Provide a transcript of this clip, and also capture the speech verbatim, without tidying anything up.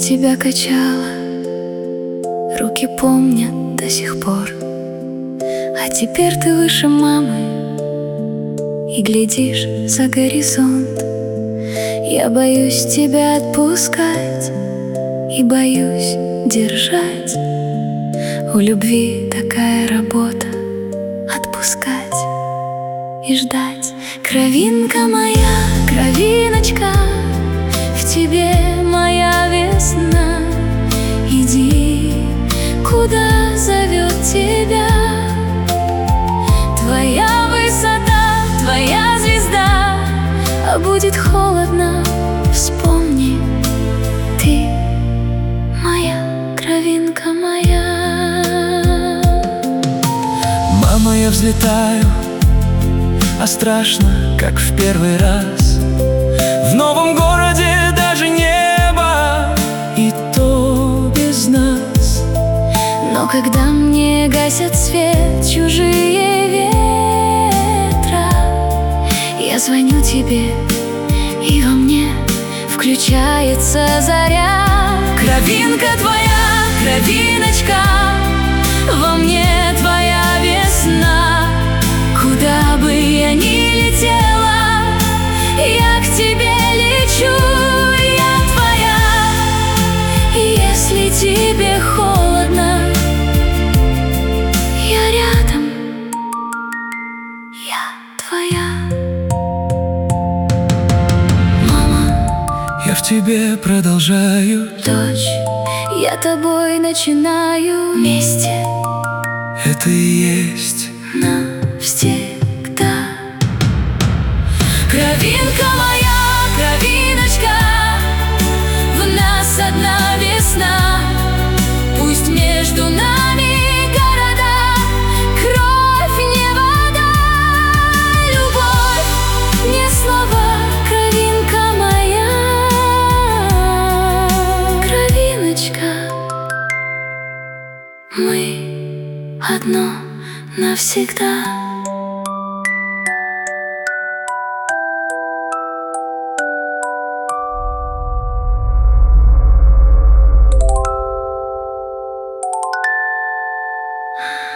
тебя качала, руки помнят до сих пор. А теперь ты выше мамы и глядишь за горизонт. Я боюсь тебя отпускать и боюсь держать. У любви такая работа — отпускать и ждать. Кровинка моя, кровиночка, в тебе моя весна. Иди, куда зовет тебя твоя высота, твоя звезда. А будет холодно, вспомни, ты моя, кровинка моя. Мама, я взлетаю, а страшно, как в первый раз. В новом городе даже небо, и то без нас. Но когда мне гасят свет чужие ветра, я звоню тебе, и во мне включается заря. Кровинка твоя, кровиночка, во мне твоя весна. Куда бы я ни летела, я к тебе лечу. Я твоя, и если тебе холодно, я рядом, я твоя. Мама, я в тебе продолжаю. Дочь, я тобой начинаю. Вместе Это и есть навсегда. Кровинка моя, кровиночка, в нас одна весна. Пусть между нами города, кровь не вода. Любовь не слова, кровинка моя. Кровиночка, мы одно навсегда. Ah